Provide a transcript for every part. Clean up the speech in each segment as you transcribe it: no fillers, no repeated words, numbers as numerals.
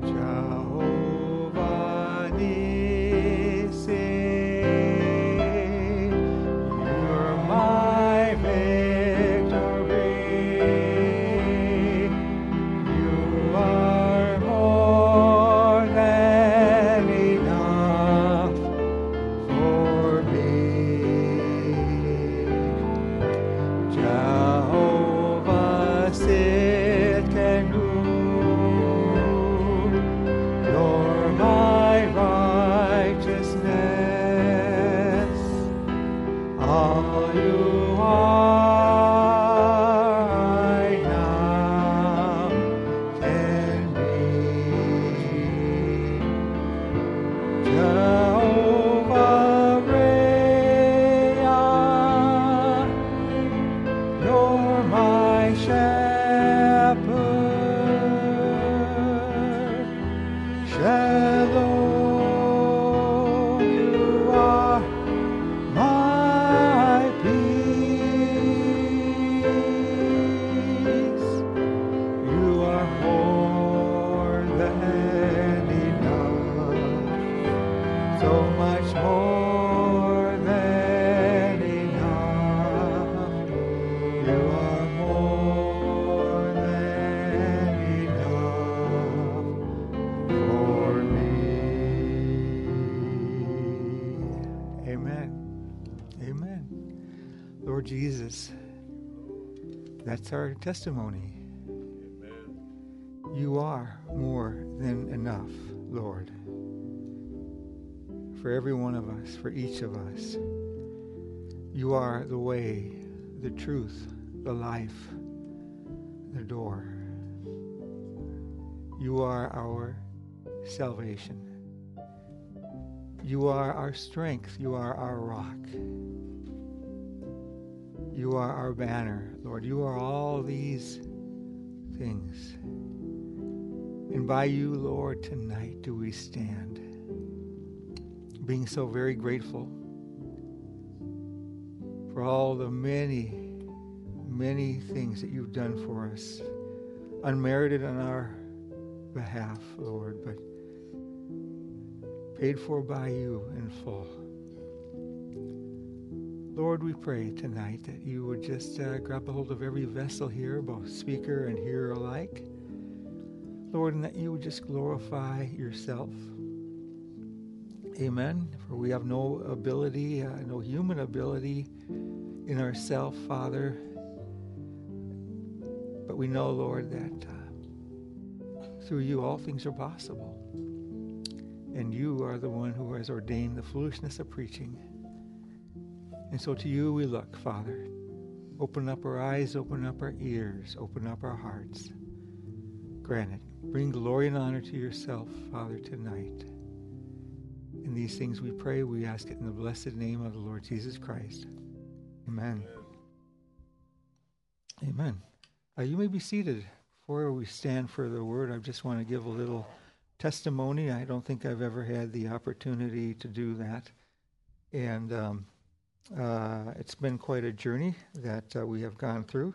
Jehovah Nissi, you're my victory. You are more than enough for me. Jehovah Sitkanu, you're my righteousness. All you are, I now can be. Jehovah Rea, you're my shepherd. Shalom, you are my peace. You are more than enough, so much more than enough. You are more than enough for me. Amen. Amen. Lord Jesus, that's our testimony. You are more than enough, Lord, for every one of us, for each of us. You are the way, the truth, the life, the door. You are our salvation. You are our strength. You are our rock. You are our banner, Lord. You are all these things. And by you, Lord, tonight do we stand, being so very grateful for all the many, many things that you've done for us, unmerited on our behalf, Lord, but paid for by you in full. Lord, we pray tonight that you would just grab a hold of every vessel here, both speaker and hearer alike, Lord, and that you would just glorify yourself. Amen. For we have no ability, no human ability in ourselves, Father. But we know, Lord, that through you all things are possible. And you are the one who has ordained the foolishness of preaching. And so to you we look, Father. Open up our eyes, open up our ears, open up our hearts. Grant it. Bring glory and honor to yourself, Father, tonight. In these things we pray, we ask it in the blessed name of the Lord Jesus Christ. Amen. Amen. You may be seated. Before we stand for the word, I just want to give a little testimony. I don't think I've ever had the opportunity to do that. And it's been quite a journey that we have gone through.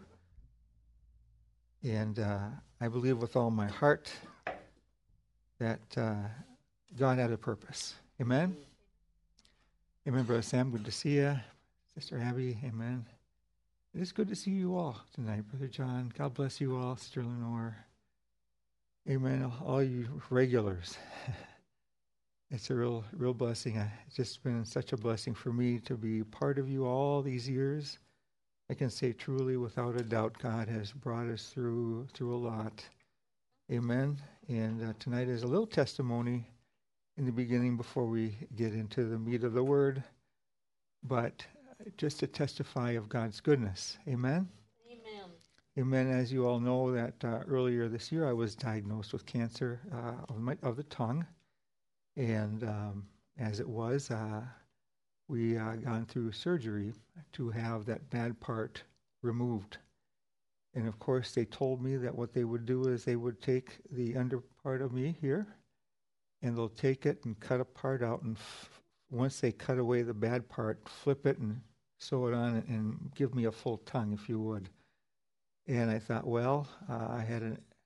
And I believe with all my heart that God had a purpose. Amen? Amen, Brother Sam. Good to see you. Sister Abby, amen. It is good to see you all tonight, Brother John. God bless you all, Sister Lenore. Amen, all you regulars. It's a real blessing. It's just been such a blessing for me to be part of you all these years. I can say truly, without a doubt, God has brought us through a lot. Amen. And tonight is a little testimony in the beginning before we get into the meat of the word, but just to testify of God's goodness. Amen? Amen. Amen. As you all know, that earlier this year I was diagnosed with cancer of the tongue. And as it was, we gone through surgery to have that bad part removed. And of course, they told me that what they would do is they would take the under part of me here, and they'll take it and cut a part out, and once they cut away the bad part, flip it and sew it on and give me a full tongue, if you would. And I thought, well, I had a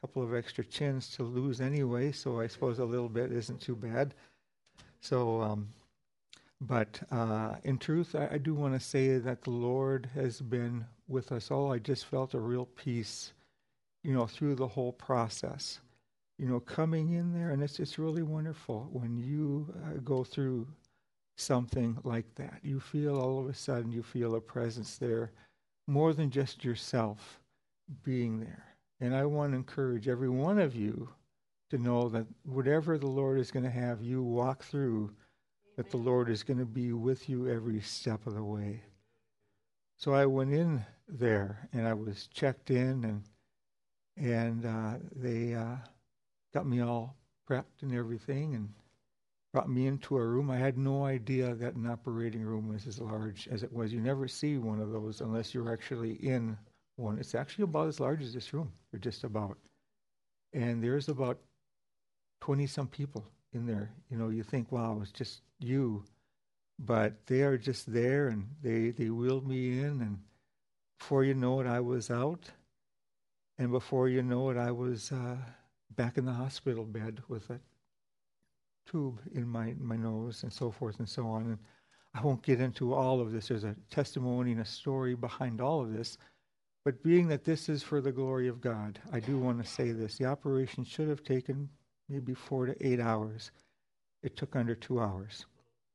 couple of extra chins to lose anyway, so I suppose a little bit isn't too bad. So, but in truth, I do want to say that the Lord has been with us all. I just felt a real peace, through the whole process. Coming in there, and it's really wonderful when you go through something like that. You feel all of a sudden, you feel a presence there, more than just yourself being there. And I want to encourage every one of you to know that whatever the Lord is going to have you walk through, that the Lord is going to be with you every step of the way. So I went in there and I was checked in, and they got me all prepped and everything and brought me into a room. I had no idea that an operating room was as large as it was. You never see one of those unless you're actually in one. It's actually about as large as this room, or just about. And there's about 20-some people in there. You think, wow, it's just you. But they are just there, and they wheeled me in, and before you know it, I was out. And before you know it, I was back in the hospital bed with a tube in my nose and so forth and so on. And I won't get into all of this. There's a testimony and a story behind all of this. But being that this is for the glory of God, I do want to say this. The operation should have taken maybe 4 to 8 hours. It took under 2 hours.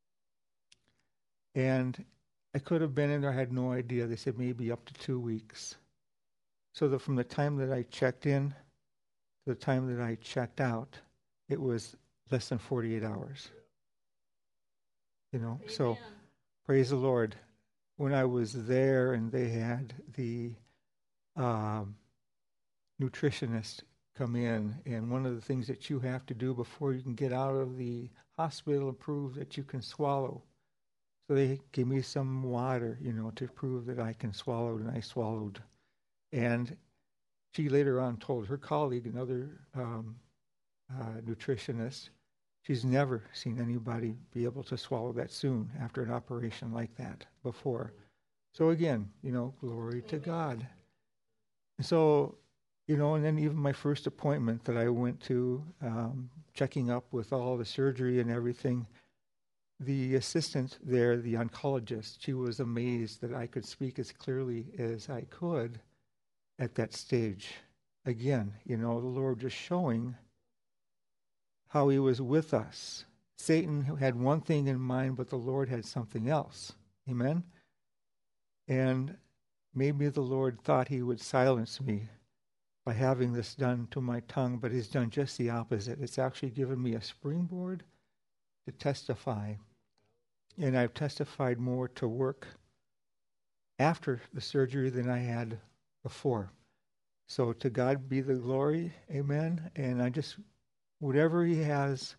And I could have been in there, I had no idea. They said maybe up to 2 weeks. So from the time that I checked in to the time that I checked out, it was less than 48 hours. Amen. So praise the Lord. When I was there and they had the nutritionist come in, and one of the things that you have to do before you can get out of the hospital and prove that you can swallow. So they gave me some water, to prove that I can swallow, and I swallowed. And she later on told her colleague, another nutritionist, she's never seen anybody be able to swallow that soon after an operation like that before. So again, glory to God. And so, and then even my first appointment that I went to, checking up with all the surgery and everything, the assistant there, the oncologist, she was amazed that I could speak as clearly as I could at that stage. Again, the Lord just showing how he was with us. Satan had one thing in mind, but the Lord had something else. Amen? And maybe the Lord thought he would silence me by having this done to my tongue, but he's done just the opposite. It's actually given me a springboard to testify. And I've testified more to work after the surgery than I had before. So to God be the glory. Amen. And I just, whatever he has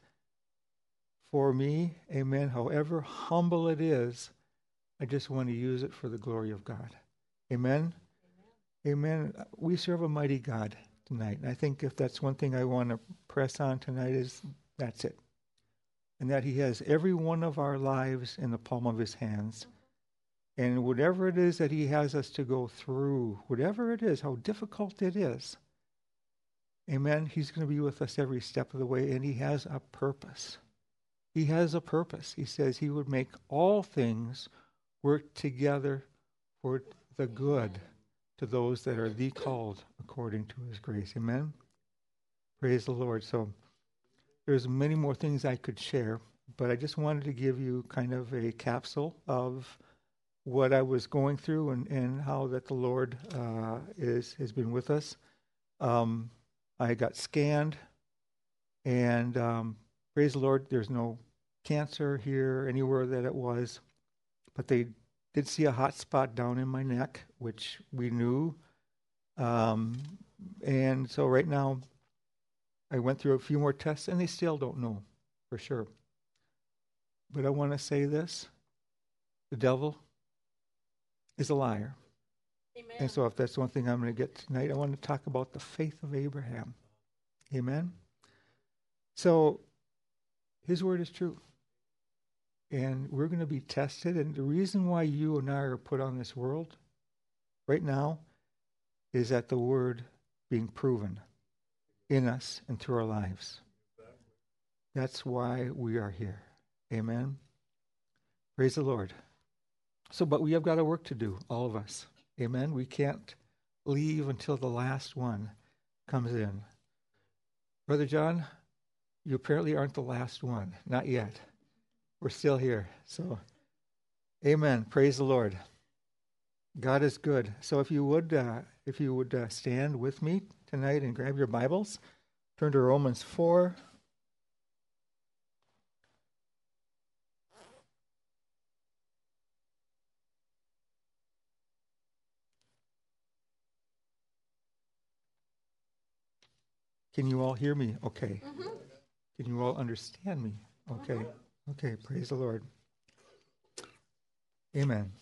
for me, amen, however humble it is, I just want to use it for the glory of God. Amen. Amen. We serve a mighty God tonight. And I think if that's one thing I want to press on tonight, is that's it. And that he has every one of our lives in the palm of his hands. And whatever it is that he has us to go through, whatever it is, how difficult it is, amen, he's going to be with us every step of the way, and he has a purpose. He has a purpose. He says he would make all things work together for the good to those that are the called according to his grace. Amen? Praise the Lord. So there's many more things I could share, but I just wanted to give you kind of a capsule of what I was going through and how that the Lord has been with us. I got scanned, and praise the Lord, there's no cancer here, anywhere that it was, but they did see a hot spot down in my neck, which we knew. And so right now, I went through a few more tests, and they still don't know for sure. But I want to say this. The devil is a liar. Amen. And so if that's one thing I'm going to get tonight, I want to talk about the faith of Abraham. Amen? So his word is true. And we're going to be tested. And the reason why you and I are put on this world right now is that the word being proven. in us and through our lives. That's why we are here. Amen. Praise the Lord. So, but we have got a work to do, all of us. Amen. We can't leave until the last one comes in. Brother John, you apparently aren't the last one. Not yet. We're still here. So, amen. Praise the Lord. God is good. So if you would stand with me tonight and grab your Bibles, turn to Romans 4. Can you all hear me? Okay. Mm-hmm. Can you all understand me? Okay. Mm-hmm. Okay. Praise the Lord. Amen.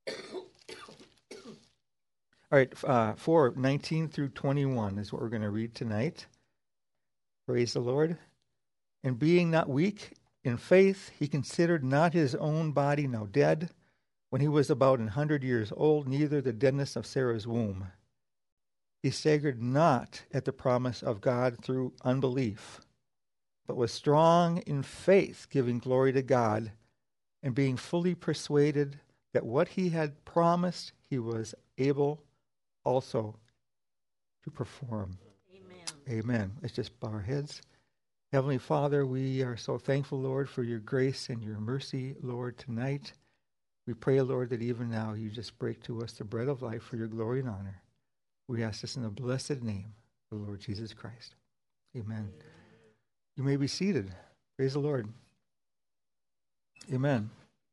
All right. 4:19 through 21 is what we're going to read tonight. Praise the Lord. And being not weak in faith, he considered not his own body now dead, when he was about 100 years old, neither the deadness of Sarah's womb. He staggered not at the promise of God through unbelief, but was strong in faith, giving glory to God, and being fully persuaded that what he had promised he was able also to perform. Amen. Amen. Let's just bow our heads. Heavenly Father, we are so thankful, Lord, for your grace and your mercy, Lord, tonight. We pray, Lord, that even now you just break to us the bread of life for your glory and honor. We ask this in the blessed name of the Lord Jesus Christ. Amen. You may be seated. Praise the Lord. Amen.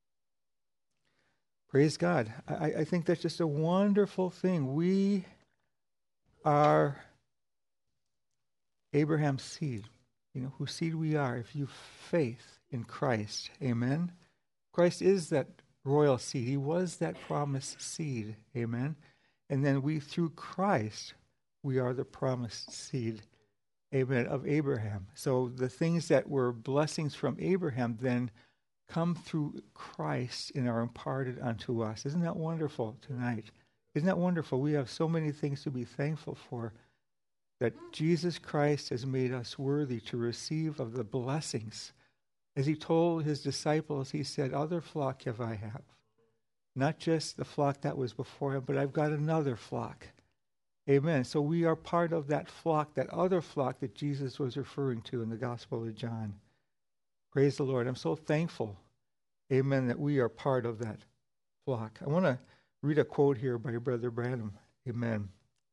Praise God. I think that's just a wonderful thing. We are Abraham's seed. You know, whose seed we are if you faith in Christ. Amen. Christ is that royal seed. He was that promised seed. Amen. And then we, through Christ, we are the promised seed, amen, of Abraham. So the things that were blessings from Abraham then come through Christ and are imparted unto us. Isn't that wonderful tonight? Isn't that wonderful? We have so many things to be thankful for, that Jesus Christ has made us worthy to receive of the blessings. As he told his disciples, he said, other flock have I have. Not just the flock that was before him, but I've got another flock. Amen. So we are part of that flock, that other flock that Jesus was referring to in the Gospel of John. Praise the Lord. I'm so thankful, amen, that we are part of that flock. I want to read a quote here by Brother Branham. Amen.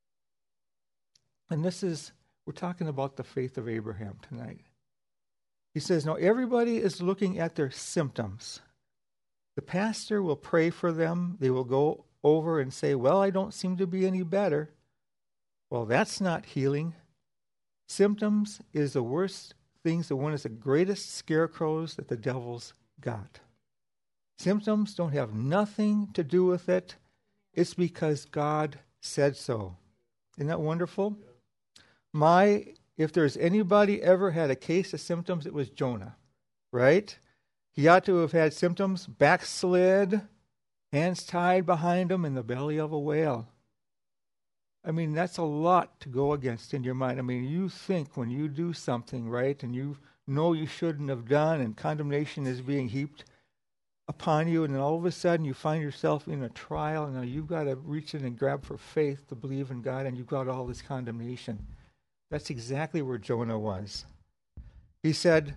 And we're talking about the faith of Abraham tonight. He says, now everybody is looking at their symptoms. The pastor will pray for them. They will go over and say, well, I don't seem to be any better. Well, that's not healing. Symptoms is the worst things, the one is the greatest scarecrows that the devil's got. Symptoms don't have nothing to do with it. It's because God said so. Isn't that wonderful? If there's anybody ever had a case of symptoms, it was Jonah, right? He ought to have had symptoms, backslid, hands tied behind him in the belly of a whale. I mean, that's a lot to go against in your mind. I mean, you think when you do something, right, and you know you shouldn't have done, and condemnation is being heaped upon you, and then all of a sudden you find yourself in a trial, and now you've got to reach in and grab for faith to believe in God, and you've got all this condemnation. That's exactly where Jonah was. He said,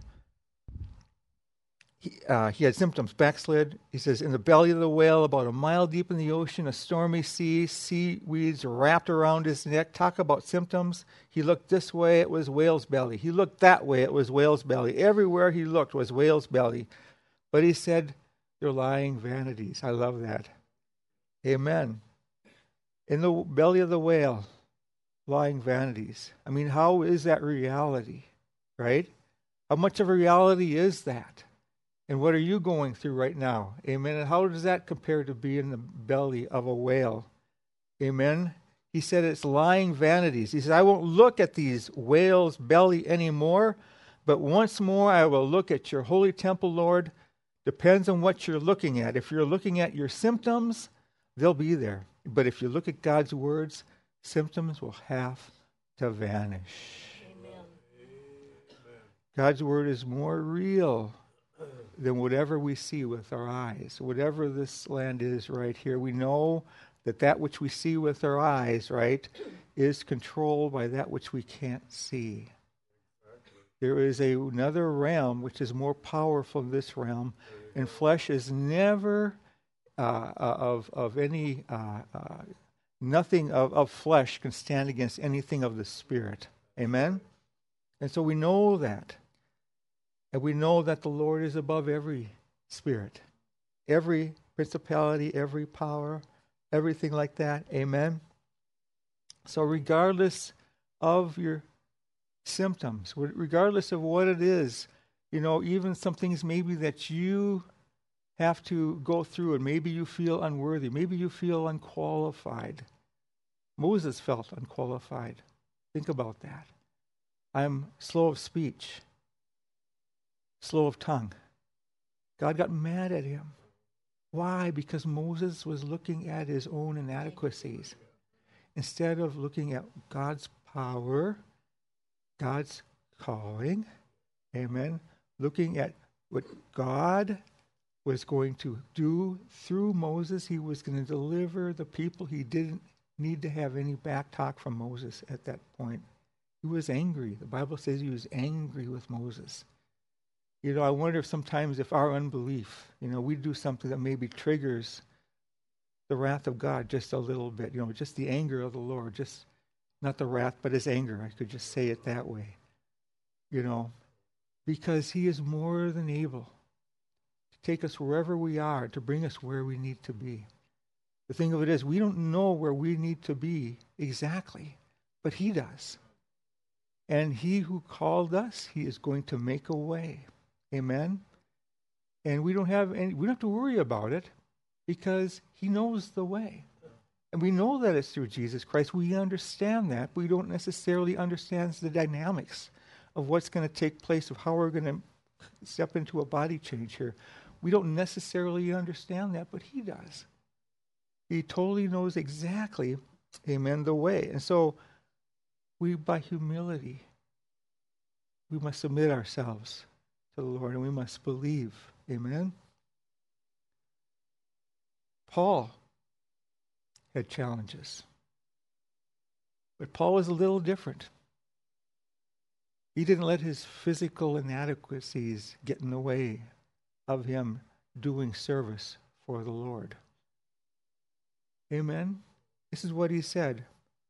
he had symptoms, backslid. He says, in the belly of the whale, about a mile deep in the ocean, a stormy sea, seaweeds wrapped around his neck. Talk about symptoms. He looked this way, it was whale's belly. He looked that way, it was whale's belly. Everywhere he looked was whale's belly. But he said, they're lying vanities. I love that. Amen. In the belly of the whale, lying vanities. I mean, how is that reality, right? How much of a reality is that? And what are you going through right now? Amen. And how does that compare to being in the belly of a whale? Amen. He said it's lying vanities. He said, I won't look at these whales' belly anymore, but once more I will look at your holy temple, Lord. Depends on what you're looking at. If you're looking at your symptoms, they'll be there. But if you look at God's words, symptoms will have to vanish. God's word is more real than whatever we see with our eyes. Whatever this land is right here, we know that which we see with our eyes, right, is controlled by that which we can't see. There is another realm which is more powerful than this realm, and flesh is never of any nothing of flesh can stand against anything of the Spirit. Amen? And so we know that. And we know that the Lord is above every spirit, every principality, every power, everything like that. Amen? So regardless of your symptoms, regardless of what it is, even some things maybe that you have to go through and maybe you feel unworthy, maybe you feel unqualified. Moses felt unqualified. Think about that. I'm slow of speech, slow of tongue. God got mad at him. Why? Because Moses was looking at his own inadequacies instead of looking at God's power, God's calling. Amen. Looking at what God was going to do through Moses. He was going to deliver the people. He didn't need to have any back talk from Moses at that point. He was angry. The Bible says he was angry with Moses. I wonder if sometimes if our unbelief, we do something that maybe triggers the wrath of God just a little bit, just the anger of the Lord, just not the wrath, but his anger. I could just say it that way, because he is more than able to take us wherever we are, to bring us where we need to be. The thing of it is, we don't know where we need to be exactly, but he does. And he who called us, he is going to make a way. Amen? And we don't have to worry about it because he knows the way. And we know that it's through Jesus Christ. We understand that. We don't necessarily understand the dynamics of what's going to take place, of how we're going to step into a body change here. We don't necessarily understand that, but he does. He totally knows exactly, amen, the way. And so we, by humility, we must submit ourselves to the Lord, and we must believe. Amen? Paul had challenges. But Paul was a little different. He didn't let his physical inadequacies get in the way of him doing service for the Lord. Amen? This is what he said.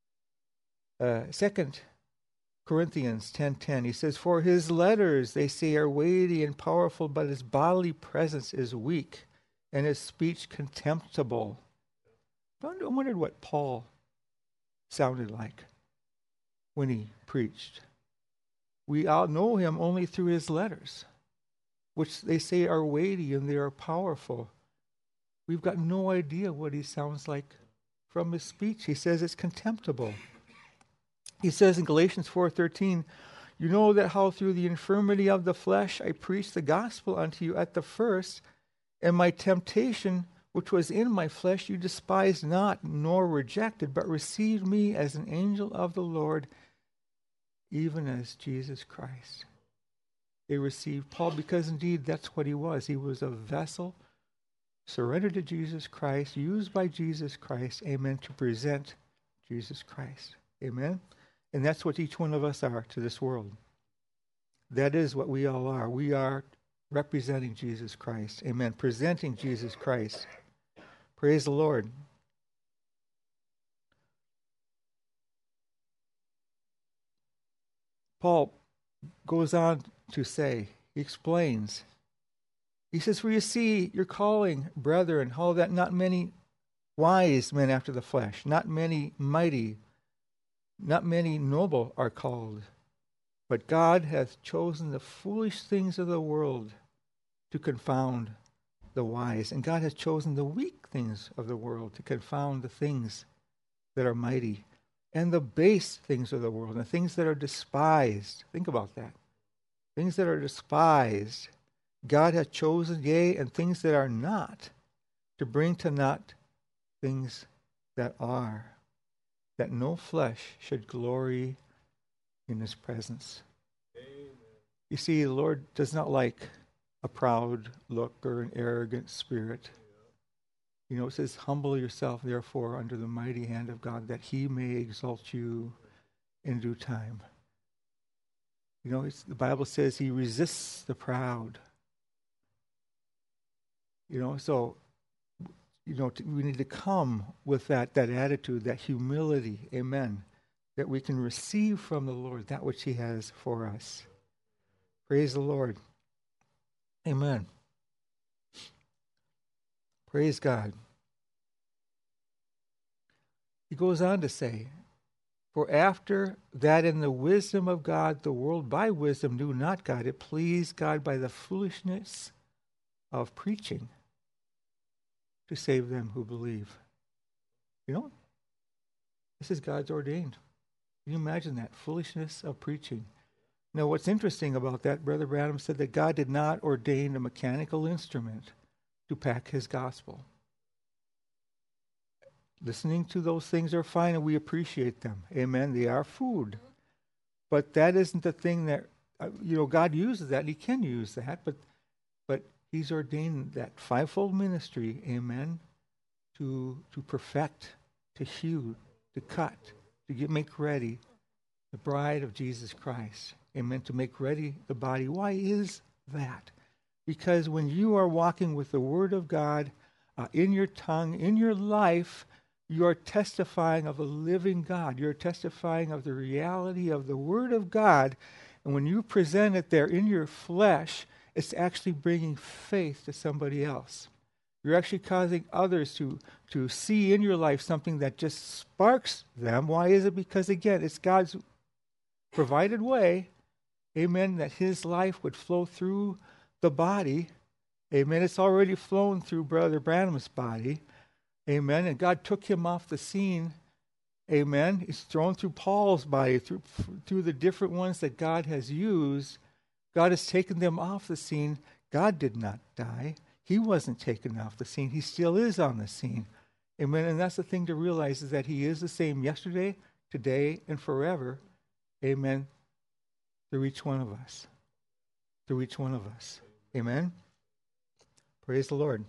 2 Corinthians 10:10, he says, "For his letters, they say, are weighty and powerful, but his bodily presence is weak, and his speech contemptible." I wondered what Paul sounded like when he preached. We all know him only through his letters, which they say are weighty and they are powerful. We've got no idea what he sounds like from his speech. He says it's contemptible. He says in Galatians 4:13, "You know that how through the infirmity of the flesh I preached the gospel unto you at the first, and my temptation which was in my flesh you despised not, nor rejected, but received me as an angel of the Lord, even as Jesus Christ." They received Paul because indeed that's what he was. He was a vessel surrendered to Jesus Christ, used by Jesus Christ, amen, to present Jesus Christ. Amen? And that's what each one of us are to this world. That is what we all are. We are representing Jesus Christ. Amen. Presenting Jesus Christ. Praise the Lord. Paul goes on to say, he explains, he says, "For you see your calling, brethren, how that not many wise men after the flesh, not many mighty, not many noble are called. But God hath chosen the foolish things of the world to confound the wise. And God has chosen the weak things of the world to confound the things that are mighty. And the base things of the world, and the things that are despised." Think about that. Things that are despised, God hath chosen, yea, and things that are not, to bring to naught things that are, that no flesh should glory in his presence. Amen. You see, the Lord does not like a proud look or an arrogant spirit. You know, it says, humble yourself, therefore, under the mighty hand of God, that he may exalt you in due time. You know, the Bible says he resists the proud. You know, so, you know, we need to come with that attitude, that humility, amen, that we can receive from the Lord that which he has for us. Praise the Lord. Amen. Praise God. He goes on to say, for after that in the wisdom of God, the world by wisdom knew not God. It pleased God by the foolishness of preaching to save them who believe. You know, this is God's ordained. Can you imagine that? Foolishness of preaching. Now, what's interesting about that, Brother Branham said that God did not ordain a mechanical instrument to pack his gospel. Listening to those things are fine and we appreciate them. Amen. They are food. But that isn't the thing that, you know, God uses that. He can use that. But he's ordained that fivefold ministry, amen, to perfect, to hew, to cut, to make ready the bride of Jesus Christ. Amen. To make ready the body. Why is that? Because when you are walking with the Word of God in your tongue, in your life, you are testifying of a living God. You're testifying of the reality of the Word of God. And when you present it there in your flesh, it's actually bringing faith to somebody else. You're actually causing others to see in your life something that just sparks them. Why is it? Because, again, it's God's provided way, amen, that his life would flow through the body. Amen. It's already flown through Brother Branham's body. Amen. And God took him off the scene. Amen. It's thrown through Paul's body, through the different ones that God has used. God has taken them off the scene. God did not die. He wasn't taken off the scene. He still is on the scene. Amen. And that's the thing to realize, is that he is the same yesterday, today, and forever. Amen. Through each one of us. Through each one of us. Amen. Praise the Lord.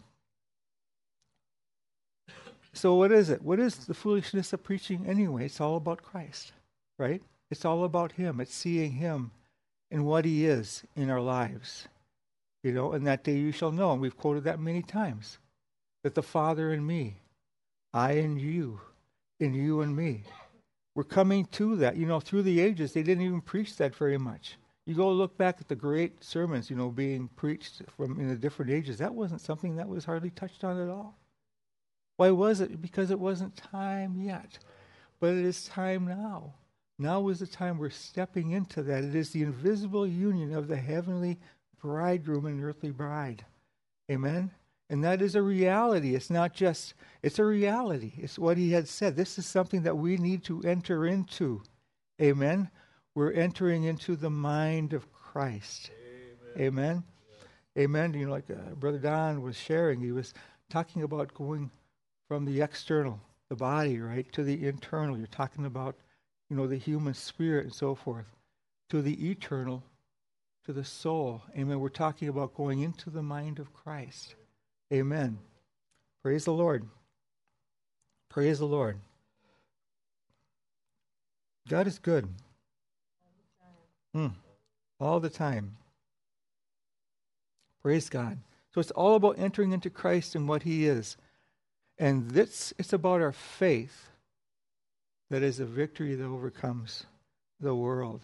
So what is it? What is the foolishness of preaching anyway? It's all about Christ, right? It's all about him. It's seeing him and what he is in our lives. You know, and that day you shall know, and we've quoted that many times, that the Father in me, I and you and me. We're coming to that. You know, through the ages, they didn't even preach that very much. You go look back at the great sermons, you know, being preached from in the different ages. That wasn't something that was hardly touched on at all. Why was it? Because it wasn't time yet. But it is time now. Now is the time we're stepping into that. It is the invisible union of the heavenly bridegroom and earthly bride. Amen? And that is a reality. It's not just, it's a reality. It's what he had said. This is something that we need to enter into. Amen? We're entering into the mind of Christ. Amen? Amen? You know, like Brother Don was sharing, he was talking about going from the external, the body, right, to the internal. You're talking about, you know, the human spirit and so forth, to the eternal, to the soul. Amen. We're talking about going into the mind of Christ. Amen. Praise the Lord. Praise the Lord. God is good. All the time. Praise God. So it's all about entering into Christ and what he is. And it's about our faith that is a victory that overcomes the world.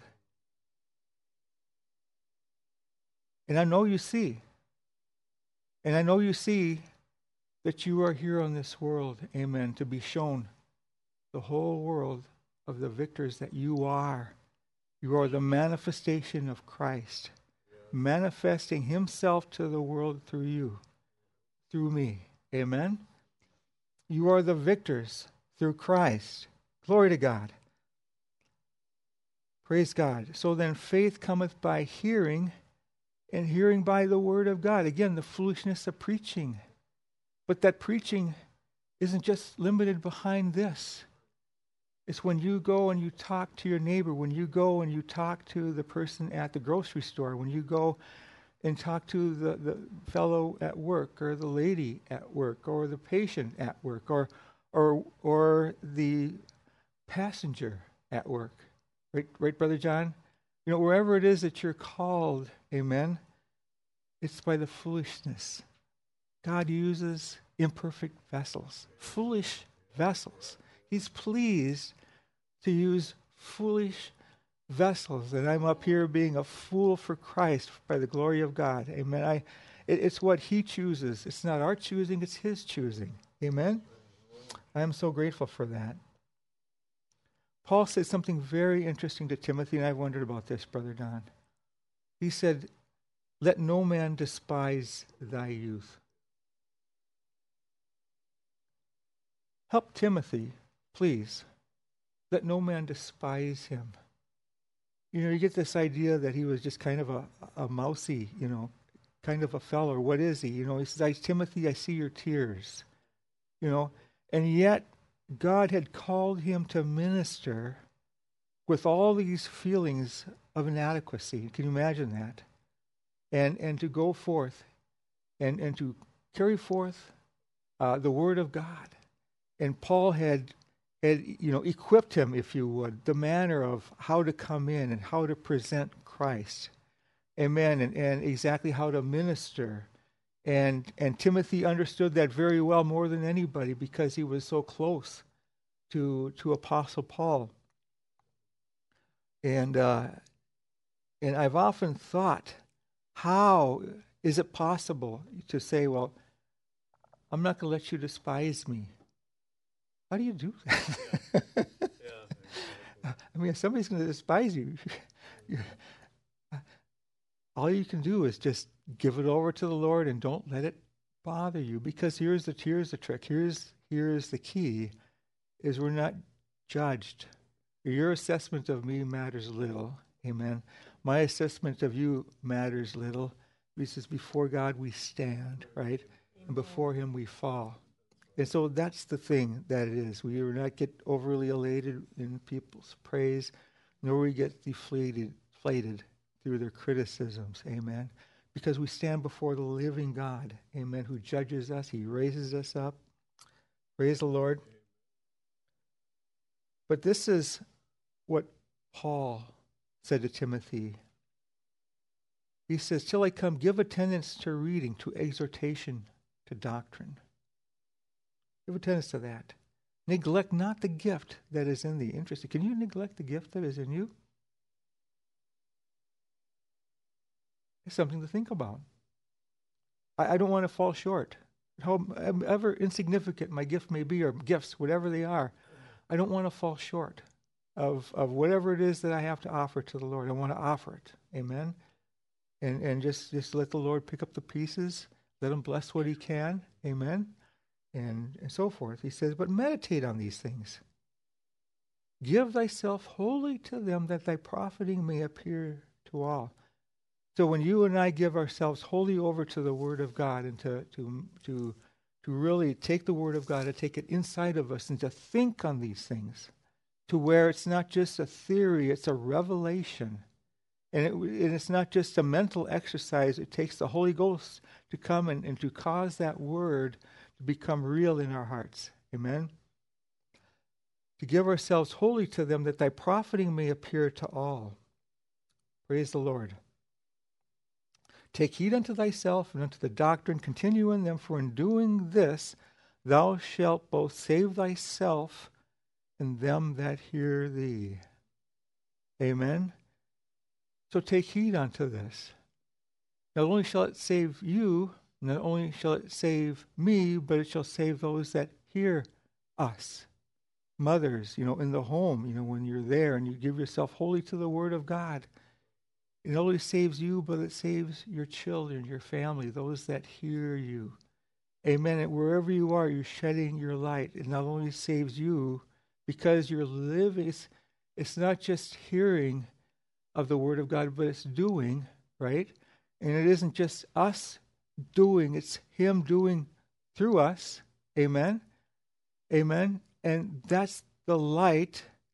And I know you see. And I know you see that you are here on this world, amen, to be shown the whole world of the victors that you are. You are the manifestation of Christ, manifesting himself to the world through you, through me. Amen? You are the victors through Christ. Glory to God. Praise God. So then faith cometh by hearing, and hearing by the word of God. Again, the foolishness of preaching. But that preaching isn't just limited behind this. It's when you go and you talk to your neighbor, when you go and you talk to the person at the grocery store, when you go and talk to the fellow at work, or the lady at work, or the patient at work, or the passenger at work. Right, Brother John? You know, wherever it is that you're called, amen, it's by the foolishness. God uses imperfect vessels, foolish vessels. He's pleased to use foolish vessels, and I'm up here being a fool for Christ by the glory of God. Amen. It's what He chooses. It's not our choosing, it's His choosing. Amen. I am so grateful for that. Paul said something very interesting to Timothy, and I wondered about this, Brother Don. He said, "Let no man despise thy youth." Help Timothy, please. Let no man despise him. You know, you get this idea that he was just kind of a mousy, you know, kind of a fellow. What is he? You know, he says, Timothy, I see your tears. You know, and yet God had called him to minister with all these feelings of inadequacy. Can you imagine that? And to go forth and to carry forth the word of God. And Paul had equipped him, if you would, the manner of how to come in and how to present Christ. Amen. And exactly how to minister. And Timothy understood that very well, more than anybody, because he was so close to Apostle Paul. And I've often thought, how is it possible to say, well, I'm not going to let you despise me? How do you do that? I mean, if somebody's going to despise you, all you can do is just give it over to the Lord and don't let it bother you. Because here's the trick. Here's the key, is we're not judged. Your assessment of me matters little. Amen. My assessment of you matters little. Because before God we stand, right? And before Him we fall. And so that's the thing that it is. We do not get overly elated in people's praise, nor we get deflated through their criticisms. Amen. Because we stand before the living God. Amen. Who judges us. He raises us up. Praise the Lord. But this is what Paul said to Timothy. He says, till I come, give attendance to reading, to exhortation, to doctrine. Give attendance to that. Neglect not the gift that is in thee. Interesting. Can you neglect the gift that is in you? It's something to think about. I don't want to fall short. However insignificant my gift may be, or gifts, whatever they are, I don't want to fall short of whatever it is that I have to offer to the Lord. I want to offer it. Amen? And just let the Lord pick up the pieces. Let Him bless what He can. Amen? And so forth. He says, but meditate on these things. Give thyself wholly to them, that thy profiting may appear to all. So when you and I give ourselves wholly over to the Word of God, and to really take the Word of God and take it inside of us and to think on these things, to where it's not just a theory, it's a revelation. And it's not just a mental exercise. It takes the Holy Ghost to come and to cause that Word to become real in our hearts. Amen? To give ourselves wholly to them, that thy profiting may appear to all. Praise the Lord. Take heed unto thyself and unto the doctrine, continue in them, for in doing this thou shalt both save thyself and them that hear thee. Amen? So take heed unto this. Not only shall it save you, not only shall it save me, but it shall save those that hear us. Mothers, in the home, when you're there and you give yourself wholly to the Word of God. It not only saves you, but it saves your children, your family, those that hear you. Amen. And wherever you are, you're shedding your light. It not only saves you, because you're living, it's not just hearing of the Word of God, but it's doing, right? And it isn't just us doing, it's Him doing through us. Amen? Amen? And that's the light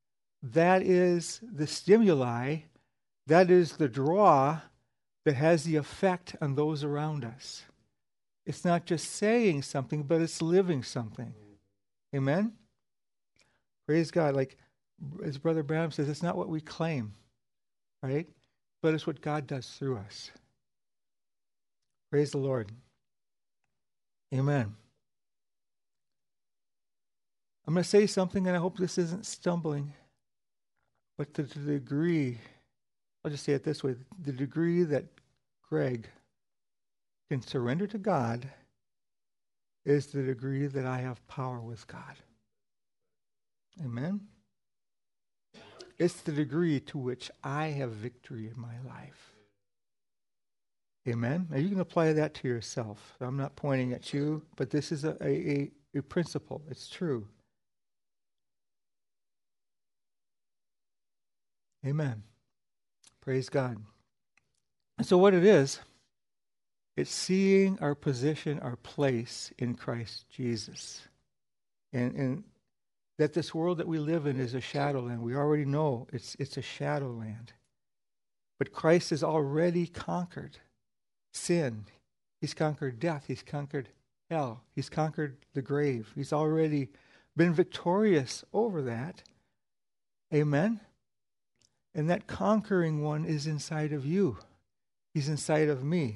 that is the stimuli, that is the draw that has the effect on those around us. It's not just saying something, but it's living something. Amen? Praise God. Like as Brother Branham says, it's not what we claim, right? But it's what God does through us. Praise the Lord. Amen. I'm going to say something, and I hope this isn't stumbling, but to the degree, I'll just say it this way, the degree that Greg can surrender to God is the degree that I have power with God. Amen? It's the degree to which I have victory in my life. Amen? Now you can apply that to yourself. I'm not pointing at you, but this is a principle. It's true. Amen. Praise God. And so what it is, it's seeing our position, our place in Christ Jesus. And that this world that we live in is a shadowland. We already know it's a shadowland. But Christ has already conquered sin. He's conquered death. He's conquered hell. He's conquered the grave. He's already been victorious over that. Amen? And that conquering one is inside of you. He's inside of me.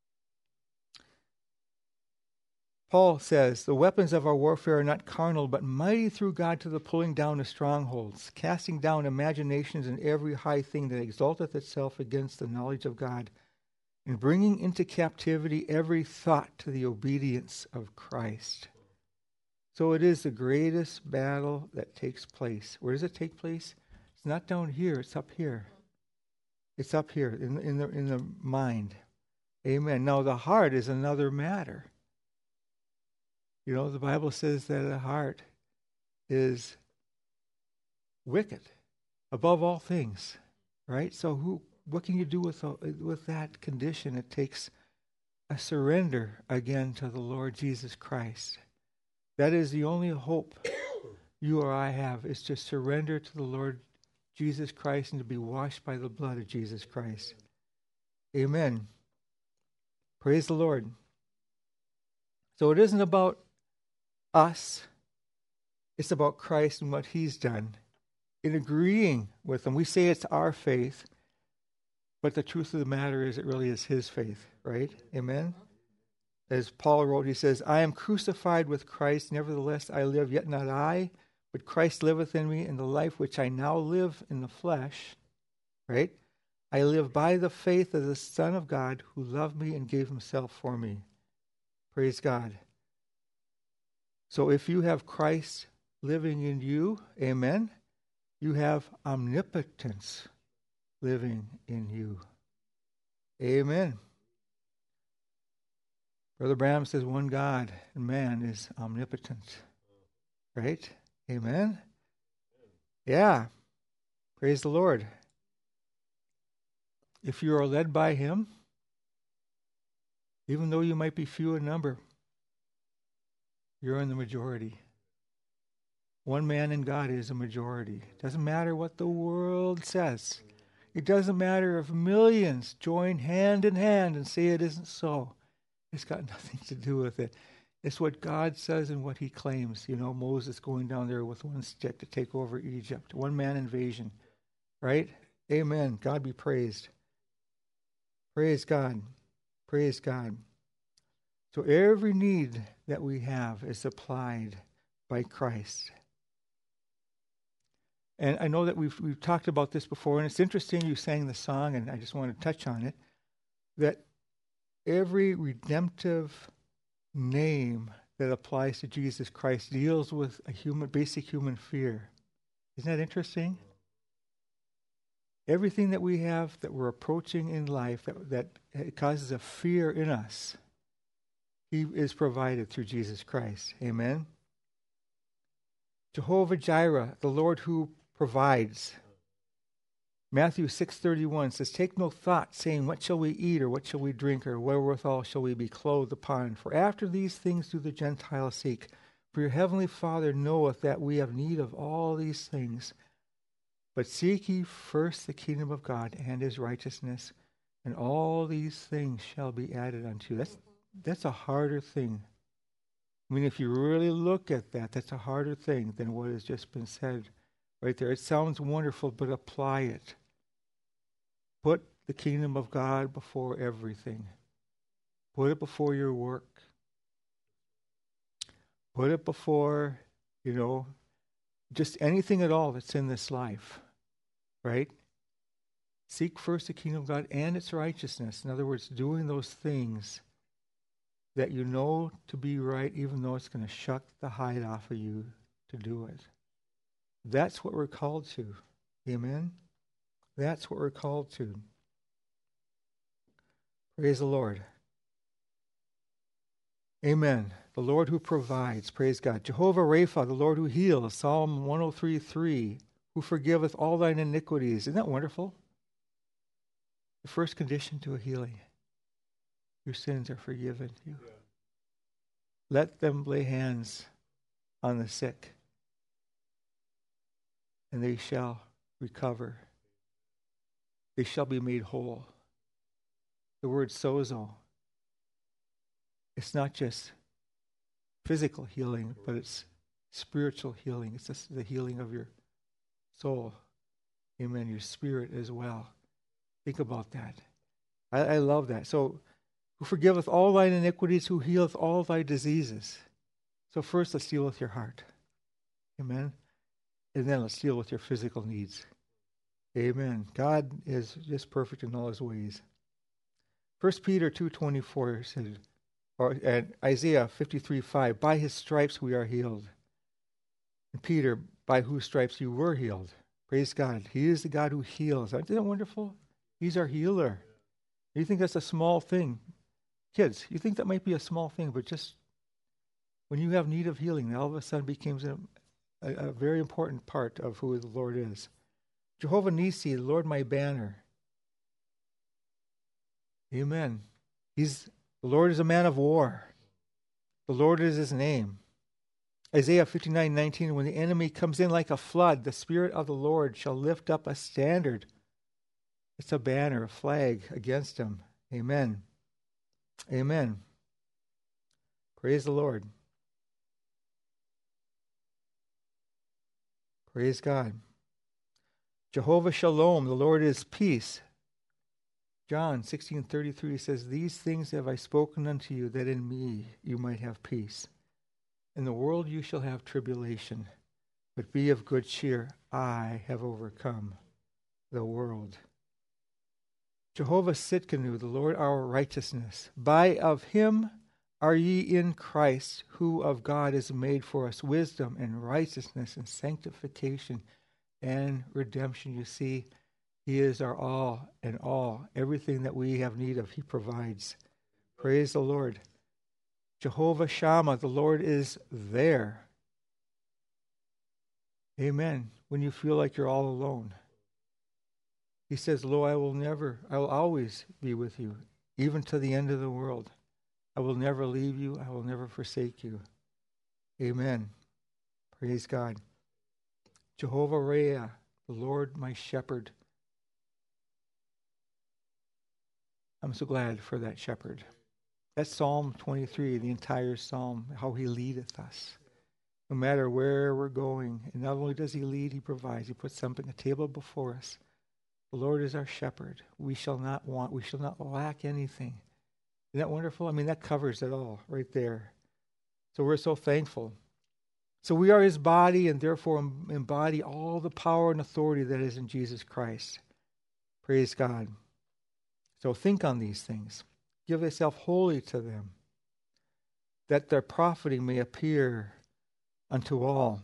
Paul says, the weapons of our warfare are not carnal, but mighty through God to the pulling down of strongholds, casting down imaginations and every high thing that exalteth itself against the knowledge of God, and bringing into captivity every thought to the obedience of Christ. So it is the greatest battle that takes place. Where does it take place? It's not down here, it's up here. It's up here in the mind. Amen. Now the heart is another matter. You know, the Bible says that the heart is wicked above all things, right? So what can you do with that condition? It takes a surrender again to the Lord Jesus Christ. That is the only hope you or I have, is to surrender to the Lord Jesus Christ and to be washed by the blood of Jesus Christ. Amen. Praise the Lord. So it isn't about us. It's about Christ and what He's done. In agreeing with Him, we say it's our faith, but the truth of the matter is it really is His faith, right? Amen? As Paul wrote, he says, I am crucified with Christ, nevertheless I live, yet not I, but Christ liveth in me, and the life which I now live in the flesh, right? I live by the faith of the Son of God who loved me and gave Himself for me. Praise God. So if you have Christ living in you, amen, you have omnipotence living in you. Amen. Brother Branham says one God and man is omnipotent. Right? Amen? Yeah. Praise the Lord. If you are led by Him, even though you might be few in number, you're in the majority. One man in God is a majority. Doesn't matter what the world says. It doesn't matter if millions join hand in hand and say it isn't so. It's got nothing to do with it. It's what God says and what He claims. You know, Moses going down there with one stick to take over Egypt. One man invasion. Right? Amen. God be praised. Praise God. Praise God. So every need that we have is supplied by Christ. And I know that we've talked about this before, and it's interesting you sang the song, and I just want to touch on it, that every redemptive name that applies to Jesus Christ deals with a basic human fear. Isn't that interesting? Everything that we have that we're approaching in life that causes a fear in us, He is provided through Jesus Christ. Amen? Jehovah Jireh, the Lord who provides. Matthew 6:31 says, take no thought, saying, what shall we eat, or what shall we drink, or wherewithal shall we be clothed upon? For after these things do the Gentiles seek. For your heavenly Father knoweth that we have need of all these things. But seek ye first the kingdom of God and his righteousness, and all these things shall be added unto you. That's a harder thing. I mean, if you really look at that, that's a harder thing than what has just been said right there. It sounds wonderful, but apply it. Put the kingdom of God before everything. Put it before your work. Put it before, just anything at all that's in this life, right? Seek first the kingdom of God and its righteousness. In other words, doing those things that you know to be right, even though it's going to shuck the hide off of you to do it. That's what we're called to. Amen? That's what we're called to. Praise the Lord. Amen. The Lord who provides. Praise God. Jehovah Rapha, the Lord who heals. Psalm 103:3. Who forgiveth all thine iniquities. Isn't that wonderful? The first condition to a healing. Your sins are forgiven you. Yeah. Let them lay hands on the sick, and they shall recover. They shall be made whole. The word sozo. It's not just physical healing, but it's spiritual healing. It's just the healing of your soul. Amen. Your spirit as well. Think about that. I love that. So, who forgiveth all thine iniquities, who healeth all thy diseases. So first, let's deal with your heart. Amen. And then let's deal with your physical needs. Amen. God is just perfect in all his ways. 1 Peter 2:24 said, and Isaiah 53:5, by his stripes we are healed. And Peter, by whose stripes you were healed. Praise God. He is the God who heals. Isn't that wonderful? He's our healer. You think that's a small thing? Kids, you think that might be a small thing, but just when you have need of healing, all of a sudden becomes a very important part of who the Lord is. Jehovah Nissi, the Lord my banner. Amen. The Lord is a man of war. The Lord is his name. Isaiah 59:19, when the enemy comes in like a flood, the Spirit of the Lord shall lift up a standard. It's a banner, a flag against him. Amen. Amen. Praise the Lord. Praise God. Jehovah Shalom, the Lord is peace. John 16:33 says, these things have I spoken unto you, that in me you might have peace. In the world you shall have tribulation, but be of good cheer. I have overcome the world. Jehovah Sitkanu, the Lord our righteousness. By of him are ye in Christ, who of God is made for us wisdom and righteousness and sanctification and redemption. You see, he is our all and all. Everything that we have need of, he provides. Praise the Lord. Jehovah Shammah, the Lord is there. Amen. When you feel like you're all alone. He says, lo, I will always be with you, even to the end of the world. I will never leave you. I will never forsake you. Amen. Praise God. Jehovah Rhea, the Lord my shepherd. I'm so glad for that shepherd. That's Psalm 23, the entire psalm, how he leadeth us. No matter where we're going. And not only does he lead, he provides. He puts something, a table before us. The Lord is our shepherd. We shall not want, we shall not lack anything. Isn't that wonderful? I mean, that covers it all right there. So we're so thankful. So we are his body and therefore embody all the power and authority that is in Jesus Christ. Praise God. So think on these things. Give thyself wholly to them, that their profiting may appear unto all.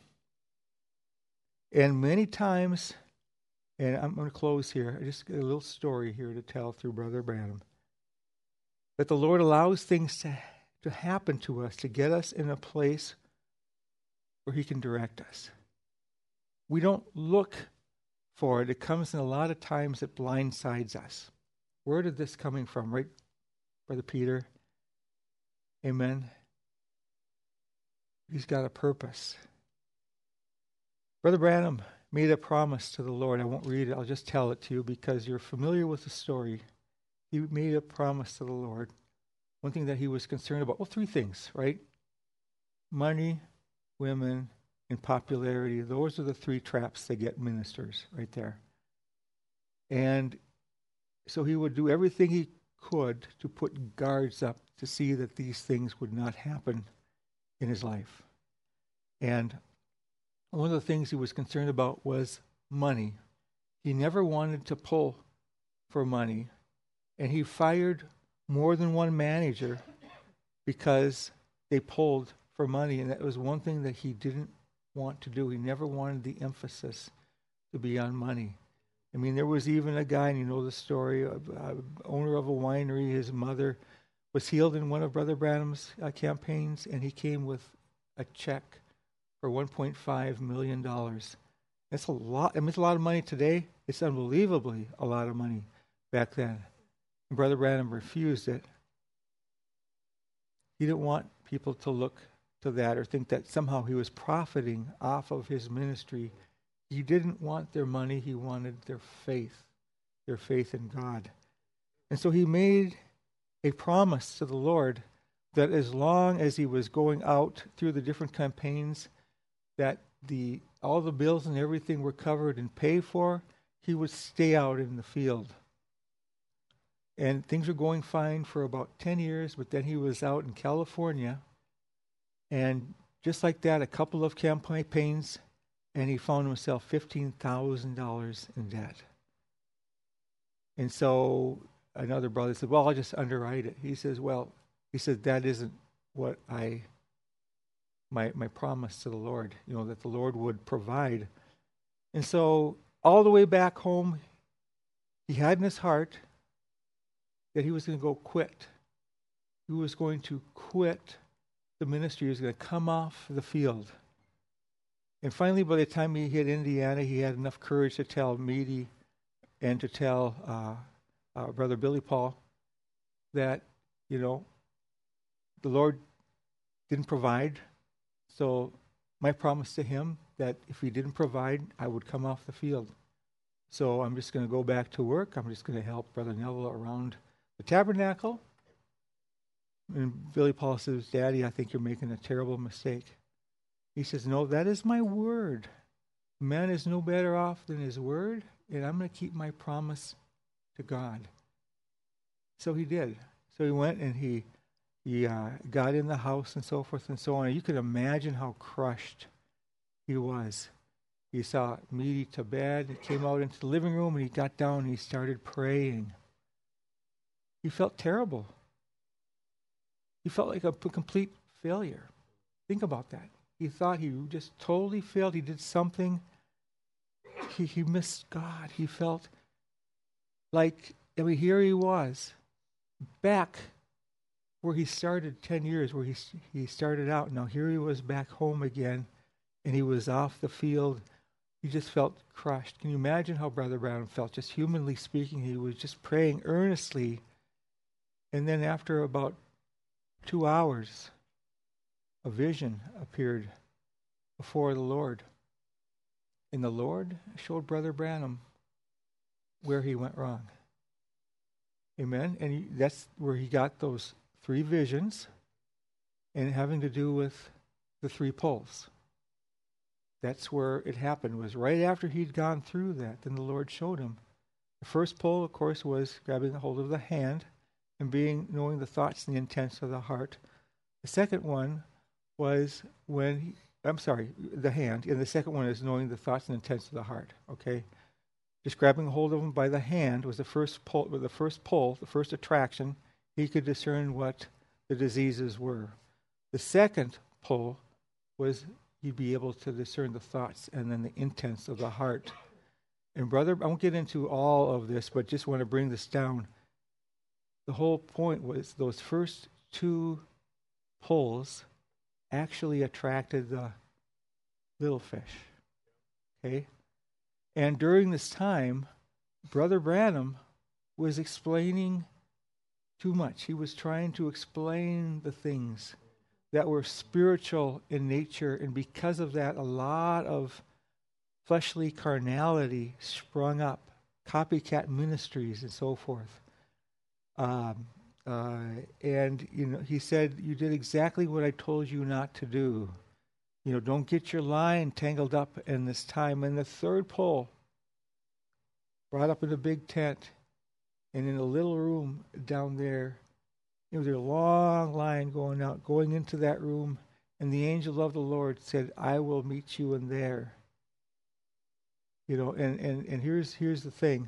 And many times, and I'm going to close here, I just got a little story here to tell through Brother Branham, that the Lord allows things to happen to us to get us in a place where he can direct us. We don't look for it. It comes in a lot of times it blindsides us. Where did this coming from? Right, Brother Peter? Amen. He's got a purpose. Brother Branham, made a promise to the Lord. I won't read it. I'll just tell it to you because you're familiar with the story. He made a promise to the Lord. One thing that he was concerned about, well, three things, right? Money, women, and popularity. Those are the three traps that get ministers right there. And so he would do everything he could to put guards up to see that these things would not happen in his life. And one of the things he was concerned about was money. He never wanted to pull for money. And he fired more than one manager because they pulled for money. And that was one thing that he didn't want to do. He never wanted the emphasis to be on money. I mean, there was even a guy, and you know the story, owner of a winery. His mother was healed in one of Brother Branham's campaigns, and he came with a check for $1.5 million. That's a lot. I mean, it's a lot of money today. It's unbelievably a lot of money back then. And Brother Branham refused it. He didn't want people to look to that or think that somehow he was profiting off of his ministry. He didn't want their money. He wanted their faith in God. And so he made a promise to the Lord that as long as he was going out through the different campaigns, that all the bills and everything were covered and paid for, he would stay out in the field. And things were going fine for about 10 years, but then he was out in California, and just like that, a couple of campaigns, and he found himself $15,000 in debt. And so another brother said, well, I'll just underwrite it. He says, that isn't what my promise to the Lord, that the Lord would provide. And so all the way back home, he had in his heart that he was going to go quit. He was going to quit the ministry. He was going to come off the field. And finally, by the time he hit Indiana, he had enough courage to tell Meady and to tell Brother Billy Paul that, the Lord didn't provide. So my promise to him that if he didn't provide, I would come off the field. So I'm just going to go back to work. I'm just going to help Brother Neville around the tabernacle. And Billy Paul says, Daddy, I think you're making a terrible mistake. He says, no, that is my word. Man is no better off than his word, and I'm going to keep my promise to God. So he did. So he went and he got in the house and so forth and so on. And you can imagine how crushed he was. He saw Meady to bed, and came out into the living room, and he got down and he started praying. He felt terrible. He felt like a complete failure. Think about that. He thought he just totally failed. He did something. He missed God. He felt like, here he was, back where he started 10 years, where he started out. Now here he was back home again, and he was off the field. He just felt crushed. Can you imagine how Brother Brown felt? Just humanly speaking, he was just praying earnestly. And then after about 2 hours, a vision appeared before the Lord. And the Lord showed Brother Branham where he went wrong. Amen? And that's where he got those 3 visions, and having to do with the 3 poles. That's where it happened. It was right after he'd gone through that. Then the Lord showed him. The first pole, of course, was grabbing a hold of the hand and knowing the thoughts and the intents of the heart. The second one was the hand, and the second one is knowing the thoughts and intents of the heart. Okay, just grabbing a hold of him by the hand was the first pull, the first attraction. He could discern what the diseases were. The second pull was he'd be able to discern the thoughts and then the intents of the heart. And brother, I won't get into all of this, but just want to bring this down. The whole point was those first 2 pulls actually attracted the little fish. Okay? And during this time, Brother Branham was explaining too much. He was trying to explain the things that were spiritual in nature, and because of that, a lot of fleshly carnality sprung up, copycat ministries and so forth. And he said, you did exactly what I told you not to do. Don't get your line tangled up in this time. And the third pole brought up in a big tent, and in a little room down there, there's a long line going into that room, and the angel of the Lord said, I will meet you in there. And here's the thing.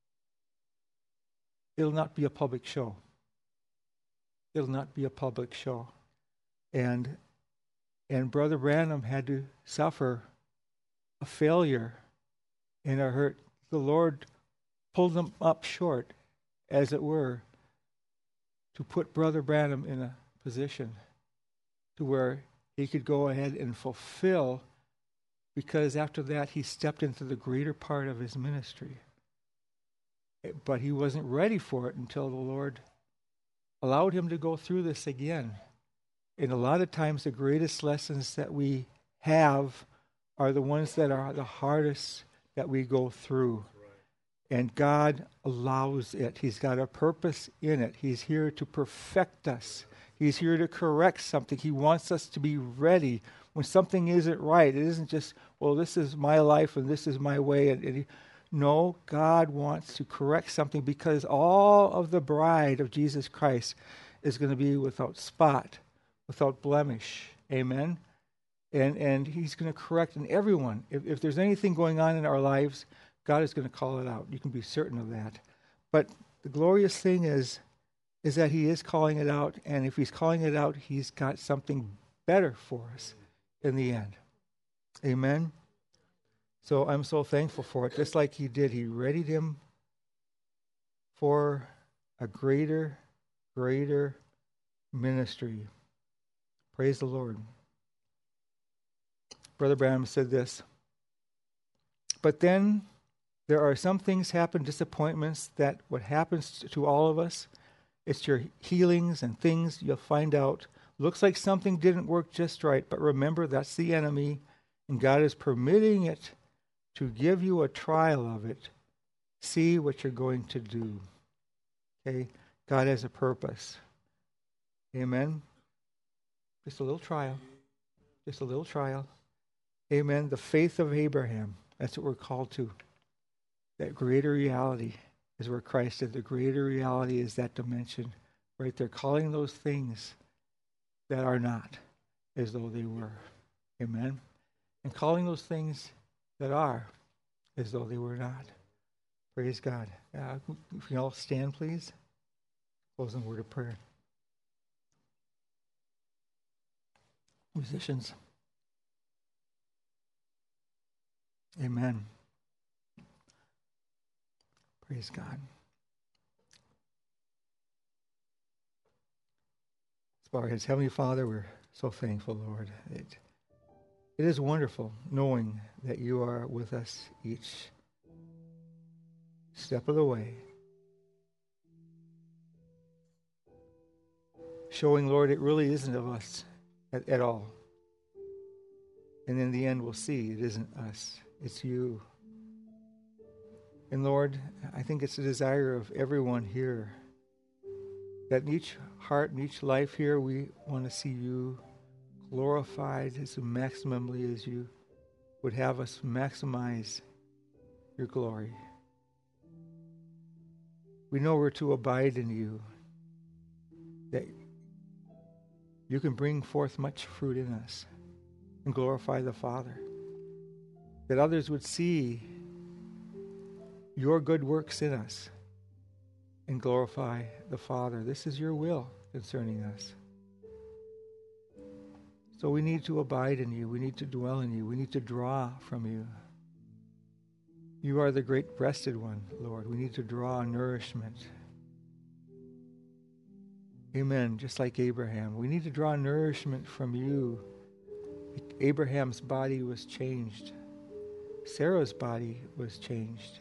It'll not be a public show. It'll not be a public show. And Brother Branham had to suffer a failure and a hurt. The Lord pulled him up short, as it were, to put Brother Branham in a position to where he could go ahead and fulfill, because after that he stepped into the greater part of his ministry. But he wasn't ready for it until the Lord allowed him to go through this again. And a lot of times the greatest lessons that we have are the ones that are the hardest that we go through. And God allows it. He's got a purpose in it. He's here to perfect us. He's here to correct something. He wants us to be ready when something isn't right. It isn't just, well, this is my life and this is my way. No, God wants to correct something, because all of the bride of Jesus Christ is going to be without spot, without blemish. Amen? And he's going to correct in everyone. If there's anything going on in our lives, God is going to call it out. You can be certain of that. But the glorious thing is that he is calling it out, and if he's calling it out, he's got something better for us in the end. Amen? So I'm so thankful for it. Just like he did, he readied him for a greater ministry. Praise the Lord. Brother Branham said this, but then there are some things happen, disappointments, that what happens to all of us, it's your healings and things you'll find out. Looks like something didn't work just right, but remember, that's the enemy, and God is permitting it to give you a trial of it. See what you're going to do. Okay? God has a purpose. Amen? Just a little trial. Just a little trial. Amen? The faith of Abraham. That's what we're called to. That greater reality is where Christ is. The greater reality is that dimension. Right there. Calling those things that are not as though they were. Amen? And calling those things that are as though they were not. Praise God. If you all stand, please. Closing word of prayer. Musicians. Amen. Praise God. Let's bow our heads. Heavenly Father, we're so thankful, Lord. It is wonderful knowing that you are with us each step of the way. Showing, Lord, it really isn't of us at all. And in the end, we'll see it isn't us. It's you. And Lord, I think it's a desire of everyone here that in each heart and each life here, we want to see you glorified as maximally as you would have us maximize your glory. We know we're to abide in you, that you can bring forth much fruit in us and glorify the Father, that others would see your good works in us and glorify the Father. This is your will concerning us. So we need to abide in you. We need to dwell in you. We need to draw from you. You are the great breasted one, Lord. We need to draw nourishment. Amen. Just like Abraham. We need to draw nourishment from you. Abraham's body was changed. Sarah's body was changed.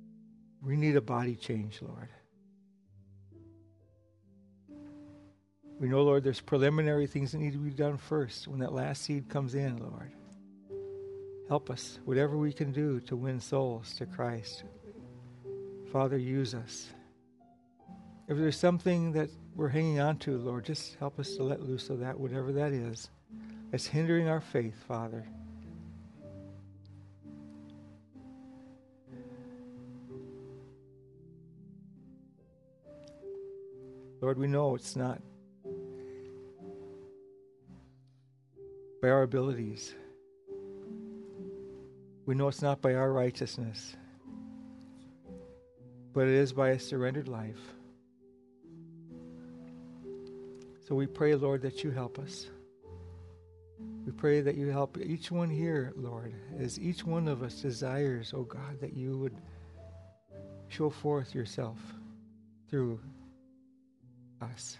We need a body change, Lord. We know, Lord, there's preliminary things that need to be done first when that last seed comes in, Lord. Help us, whatever we can do to win souls to Christ. Father, use us. If there's something that we're hanging on to, Lord, just help us to let loose of that, whatever that is, that's hindering our faith, Father. Lord, we know it's not by our abilities. We know it's not by our righteousness, but it is by a surrendered life. So we pray, Lord, that you help us. We pray that you help each one here, Lord, as each one of us desires, oh God, that you would show forth yourself through us.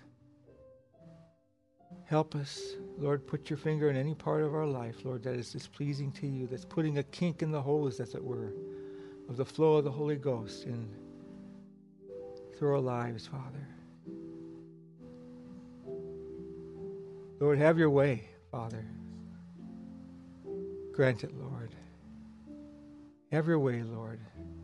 Help us, Lord, put your finger in any part of our life, Lord, that is displeasing to you, that's putting a kink in the hose, as it were, of the flow of the Holy Ghost in through our lives, Father. Lord, have your way, Father. Grant it, Lord. Have your way, Lord.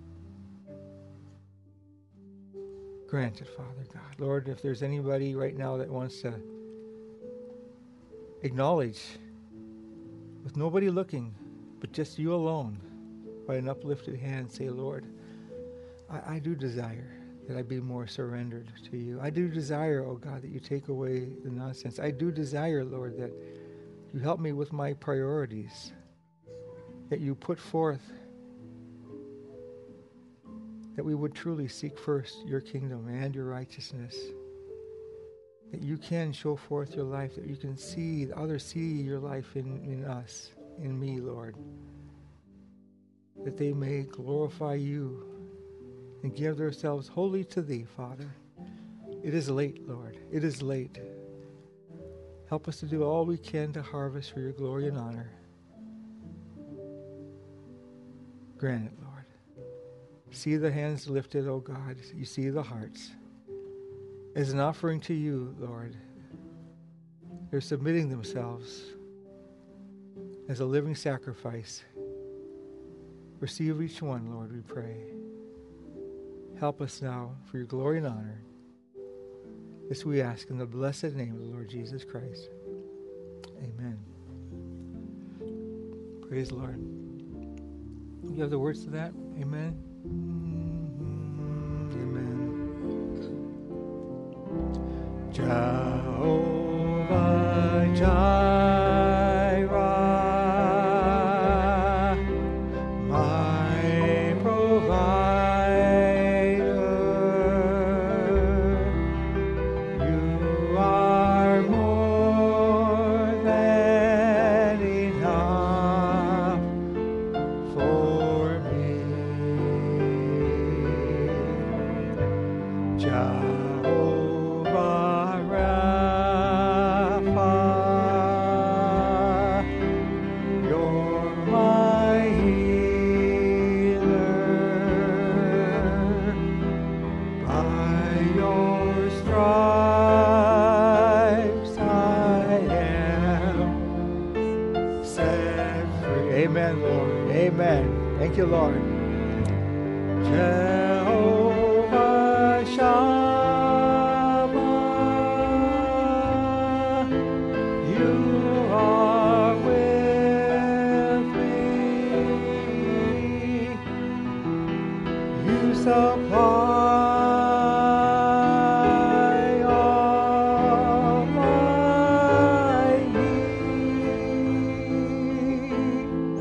Grant it, Father God. Lord, if there's anybody right now that wants to acknowledge, with nobody looking, but just you alone, by an uplifted hand, say, Lord, I do desire that I be more surrendered to you. I do desire, oh God, that you take away the nonsense. I do desire, Lord, that you help me with my priorities, that you put forth, that we would truly seek first your kingdom and your righteousness, that you can show forth your life, that you can see, others see your life in us, in me, Lord, that they may glorify you and give themselves wholly to thee, Father. It is late, Lord. It is late. Help us to do all we can to harvest for your glory and honor. Grant it, Lord. See the hands lifted, O God. You see the hearts. As an offering to you, Lord, they're submitting themselves as a living sacrifice. Receive each one, Lord, we pray. Help us now for your glory and honor. This we ask in the blessed name of the Lord Jesus Christ. Amen. Praise the Lord. You have the words to that? Amen. Amen. Jehovah Jireh, my provider, you are more than enough for me. Jehovah Rapha, you're my healer. By your stripes I am set free. Amen, Lord. Amen. Thank you, Lord. Jehovah Shammah, you are with me. You supply all my needs.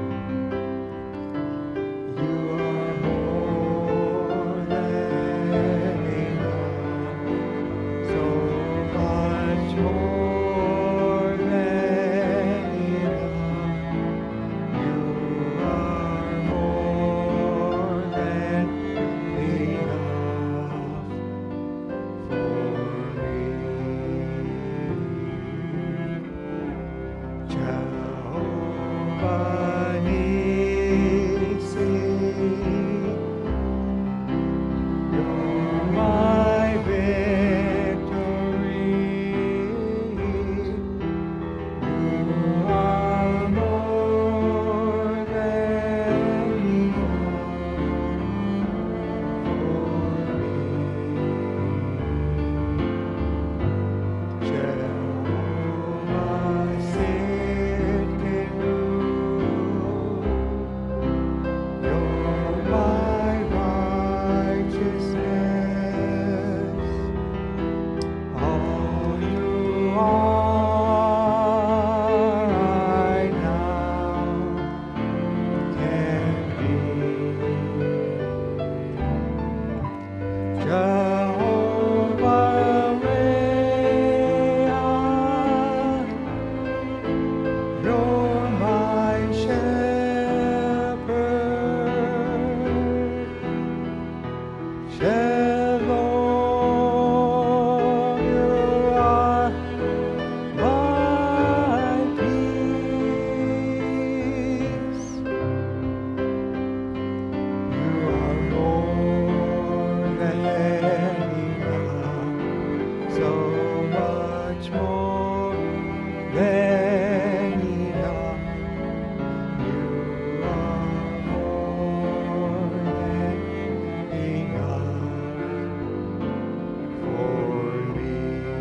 You are more than enough, so much more than enough. You are more than enough. Jehovah Rea, you're my shepherd. Shalom, you are my peace. You are more than enough, so much more than enough. You are more than enough for me.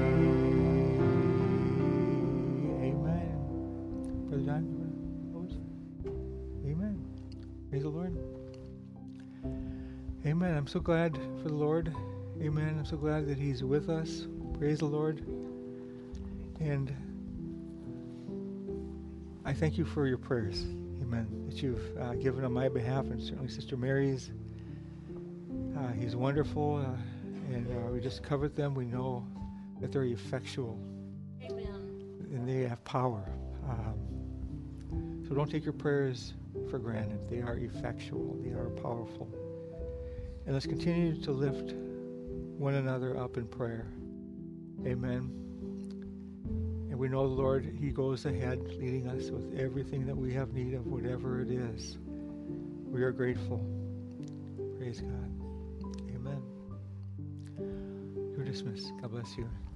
Amen. Brother John, you want to close? Amen. Praise the Lord. Amen. I'm so glad for the Lord. Amen. I'm so glad that He's with us. Praise the Lord. And I thank you for your prayers. Amen. That you've given on my behalf, and certainly Sister Mary's. He's wonderful. And we just covered them. We know that they're effectual. Amen. And they have power. So don't take your prayers for granted. They are effectual. They are powerful. And let's continue to lift one another up in prayer. Amen. And we know the Lord, He goes ahead leading us with everything that we have need of, whatever it is. We are grateful. Praise God. Amen. You're dismissed. God bless you.